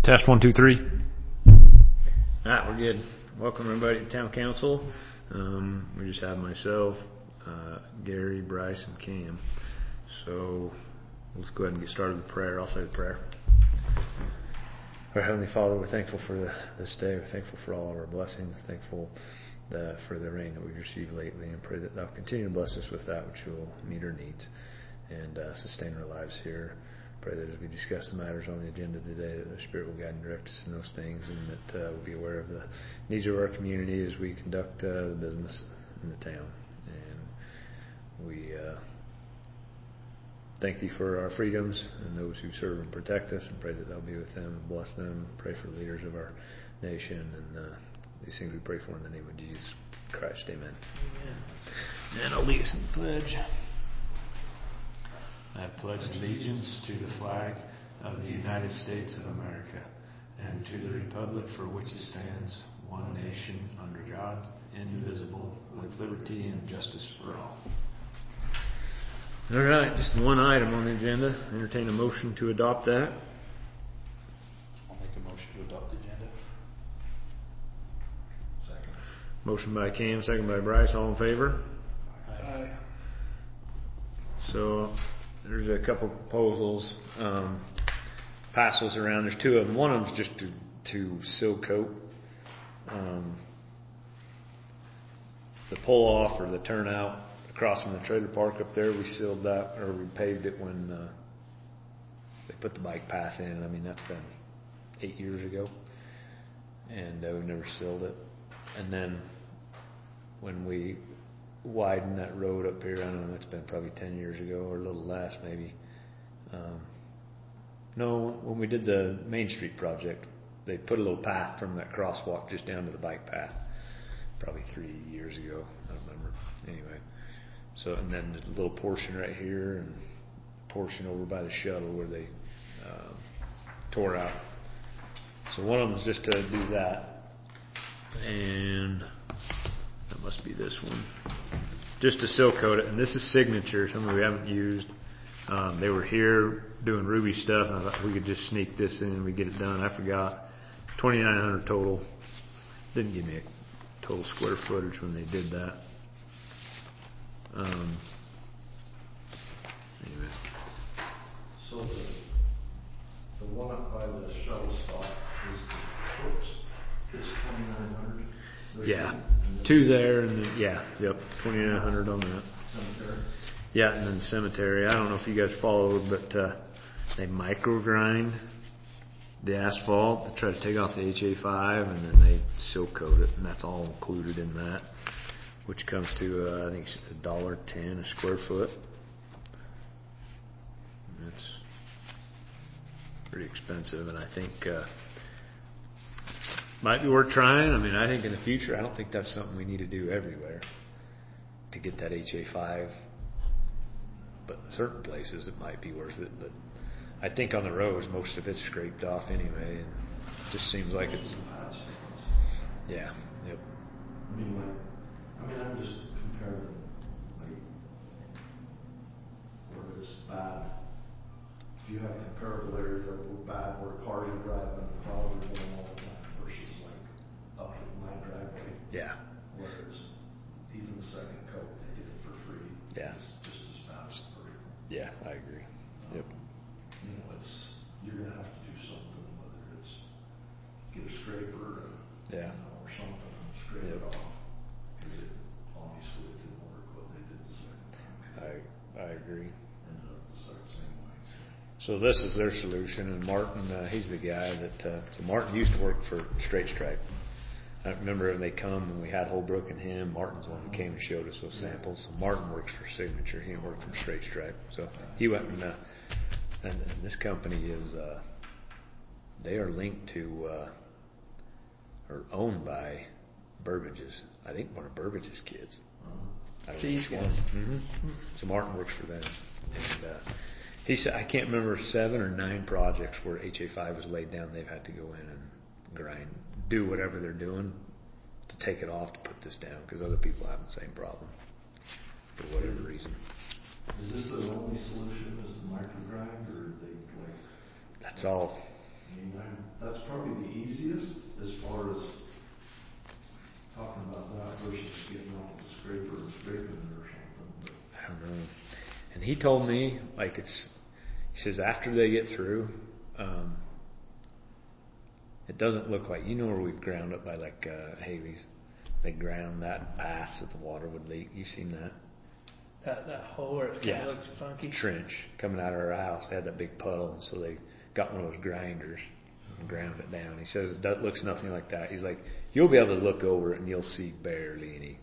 Test 1, 2, 3. Alright, we're good. Welcome everybody to Town Council. We just have myself, Gary, Bryce, and Cam. So let's go ahead and get started with prayer. I'll say the prayer. Our Heavenly Father, we're thankful for this day. We're thankful for all of our blessings. Thankful for the rain that we've received lately, and pray that Thou continue to bless us with that which will meet our needs and sustain our lives here. Pray that as we discuss the matters on the agenda today, that the Spirit will guide and direct us in those things, and that we'll be aware of the needs of our community as we conduct the business in the town. And we thank Thee for our freedoms and those who serve and protect us, and pray that Thou be with them and bless them. Pray for the leaders of our nation, and these things we pray for in the name of Jesus Christ. Amen. Amen. And I'll lead us in the pledge. I pledge allegiance to the flag of the United States of America and to the republic for which it stands, one nation, under God, indivisible, with liberty and justice for all. All right, just one item on the agenda. Entertain a motion to adopt that. I'll make a motion to adopt the agenda. Second. Motion by Cam, second by Bryce. All in favor? Aye. So there's a couple proposals. Pass those around. There's two of them. One of them's just to seal coat the pull off or the turnout across from the trailer park up there. We sealed that, or we paved it when they put the bike path in. I mean, that's been 8 years ago, and we've never sealed it. And then when we widen that road up here, I don't know, it's been probably 10 years ago or a little less maybe. No, when we did the Main Street project, they put a little path from that crosswalk just down to the bike path probably 3 years ago. I don't remember. Anyway, so, and then there's a little portion right here and a portion over by the shuttle where they tore out. So one of them is just to do that, and that must be this one. Just to seal coat it, and this is signature, something we haven't used. They were here doing Ruby stuff, and I thought we could just sneak this in and we get it done. I forgot. 2,900 total. Didn't give me a total square footage when they did that. Anyway. So the one up by the shuttle stop is the Brooks. It's 2,900. Yeah, two there, and then, yeah, yep, 2,900 on that. Cemetery. Yeah, and then the cemetery. I don't know if you guys followed, but they microgrind the asphalt to try to take off the HA5, and then they seal coat it, and that's all included in that, which comes to I think it's $1.10 a square foot. It's pretty expensive, and I think might be worth trying. I mean, I think in the future, I don't think that's something we need to do everywhere to get that HA5. But in certain places, it might be worth it. But I think on the roads, most of it's scraped off anyway, and it just seems like it's. Yeah. Yep. I'm just comparing, like, where it's bad. If you have a comparable area where bad, where cars are driving, probably going all the time, versus like up in my driveway. Yeah. Where it's even the second coat, they did it for free. Yeah. It's just as bad as the vertical. Yeah, I agree. Yep. You're gonna have to do something, whether it's get a scraper or, Yeah. or something and scrape it off. Because it obviously it didn't work what they did the second time. I agree. Ended up the same way. So this is their solution, and Martin, he's the guy that. So Martin used to work for Straight Stripe. I remember when they come and we had Holbrook and him. Martin's the one who came and showed us those samples. So Martin works for Signature. He worked for Straight Stripe. So he went and this company is they are linked to or owned by Burbage's. I think one of Burbage's kids. These guys. Mm-hmm. So Martin works for them, and he said I can't remember 7 or 9 projects where HA5 was laid down. They've had to go in and do whatever they're doing to take it off to put this down because other people have the same problem for whatever reason. Is this the only solution? Is the microgrind, or are they like? That's all. I mean, that's probably the easiest as far as talking about that versus getting out with the scraper and scraping it or something. But I don't know. And he told me, like, he says after they get through, it doesn't look like, where we've ground up by like Haley's, they ground that path so the water would leak. You seen that? That hole where it kind of looks funky. Trench coming out of our house. They had that big puddle, and so they got one of those grinders and ground it down. He says that looks nothing like that. He's like, you'll be able to look over it and you'll see barely any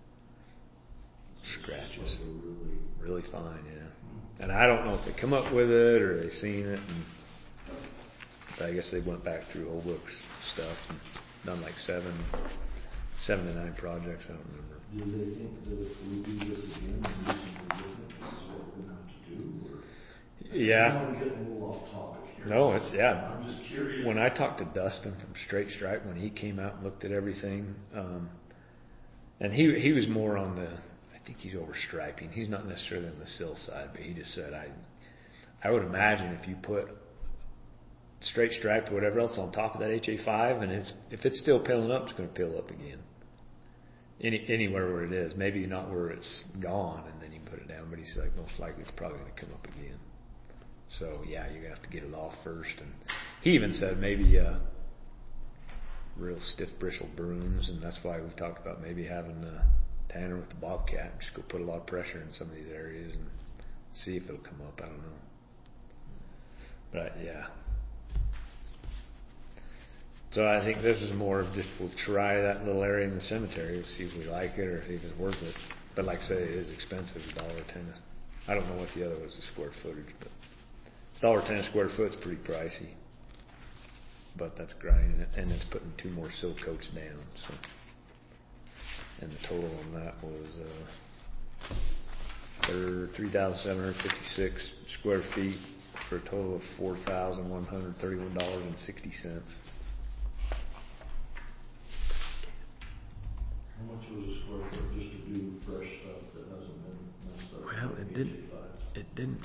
scratches. Really fine, yeah. And I don't know if they come up with it or they seen it. But I guess they went back through Holbrook's stuff and done like 7 to 9 projects. I don't remember. do they think that if we do this again and do something different, this is what we're going to have to do? Or, Yeah. I know we're getting a little off topic here. No, it's, yeah. I'm just curious. When I talked to Dustin from Straight Stripe, when he came out and looked at everything, and he was more on the, I think he's over striping. He's not necessarily on the sill side, but he just said, I would imagine if you put straight stripe or whatever else on top of that HA5, and if it's still peeling up, it's going to peel up again. Anywhere where it is, maybe not where it's gone, and then you put it down. But he's like, most likely it's probably going to come up again. So yeah, you're going to have to get it off first. And he even said maybe real stiff bristle brooms, and that's why we've talked about maybe having Tanner with the Bobcat just go put a lot of pressure in some of these areas and see if it'll come up. I don't know, but yeah. So I think this is more of just we'll try that little area in the cemetery and see if we like it or if it's worth it. But like I say, it is expensive, $1.10. I don't know what the other was, the square footage, but $1.10 a square foot is pretty pricey. But that's grinding it, and it's putting 2 more sill coats down. So, and the total on that was 3,756 square feet for a total of $4,131.60. How much was a square foot just to do fresh stuff that hasn't been messed up? Well, it didn't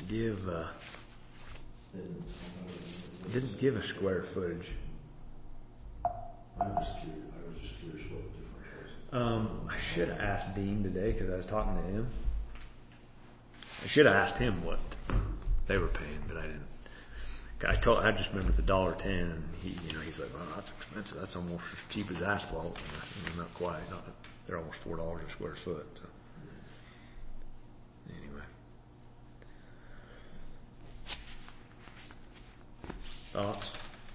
give a square footage. I was just curious what the difference was. I should have asked Dean today because I was talking to him. I should have asked him what they were paying, but I didn't. I just remember the $1.10, and he's like, well, that's expensive. That's almost as cheap as asphalt. Not quite. They're almost $4 a square foot. So. Anyway. Thoughts?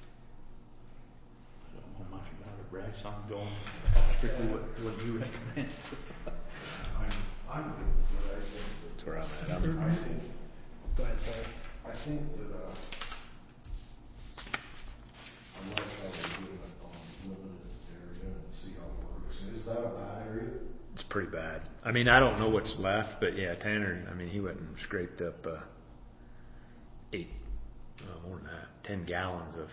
I don't know much about it, Brad, so I'm going strictly what you recommend. I'm good with what I think. That's where I'm at. I think. Go ahead, sorry. I think that I like how they're doing it on limited area and see how it works. Is that a bad area? It's pretty bad. I mean, I don't know what's left, but yeah, Tanner, I mean, he went and scraped up 10 gallons of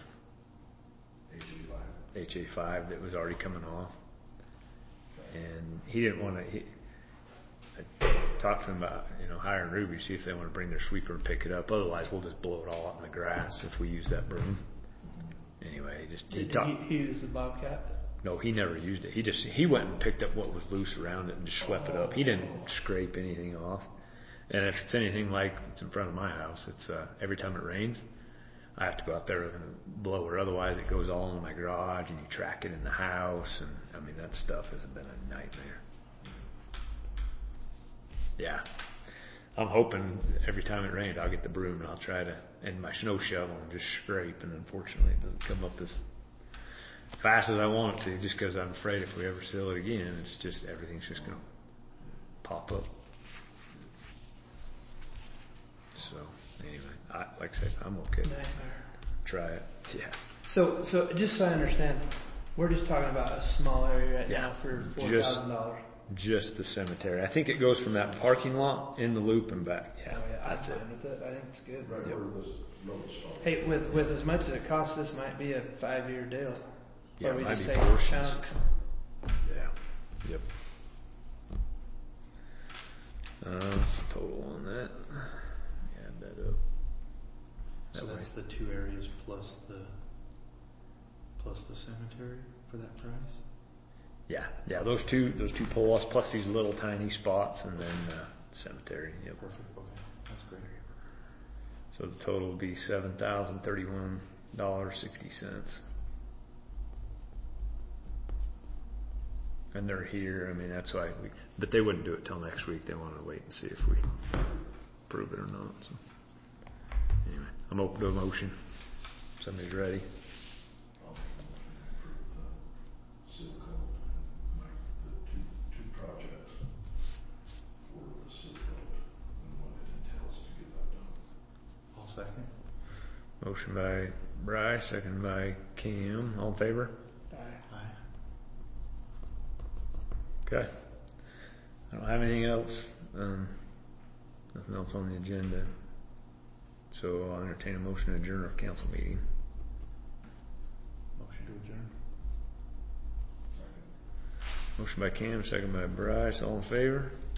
HA5 that was already coming off. And he didn't want to, I talked to him about, hiring Ruby, see if they want to bring their sweeper and pick it up. Otherwise, we'll just blow it all up in the grass if we use that broom. Anyway, Did he use the Bobcat? No, he never used it. He went and picked up what was loose around it and just swept it up. He didn't scrape anything off. And if it's anything like it's in front of my house, it's every time it rains, I have to go out there with a blower. Otherwise, it goes all in my garage, and you track it in the house. And I mean, that stuff has been a nightmare. Yeah, I'm hoping every time it rains, I'll get the broom and I'll try to and my snow shovel and just scrape. And unfortunately, it doesn't come up as fast as I want it to, just because I'm afraid if we ever seal it again, it's just everything's just going to pop up. So anyway, like I said, I'm okay. Nightmare. Try it. Yeah. So just so I understand, we're just talking about a small area right now for $4,000. Just the cemetery. I think it goes from that parking lot in the loop and back. Yeah, Oh, yeah, that's I'm it. fine with it. I think it's good. Right where this road stops. Hey, with as much as it costs, this might be a 5-year deal. Yeah, Or we it might just be take portions. chunks. Yeah. Yep. What's the total on that? Add that up. So that's the 2 areas plus the plus the cemetery for that price? Yeah, those two pull-offs plus these little tiny spots and then cemetery. Yep. Perfect, okay, that's great. So the total will be $7,031.60. And they're here. I mean, that's why but they wouldn't do it till next week. They wanted to wait and see if we approve it or not. So anyway, I'm open to a motion. Somebody's ready. I'll make a motion to approve the seal coat, like the two projects for the seal coat and what it entails to get that done. I'll second. Motion by Bryce, second by Cam. All in favor? Aye. Okay. I don't have anything else. Nothing else on the agenda. So I'll entertain a motion to adjourn our council meeting. Motion to adjourn. Second. Motion by Cam, second by Bryce. All in favor?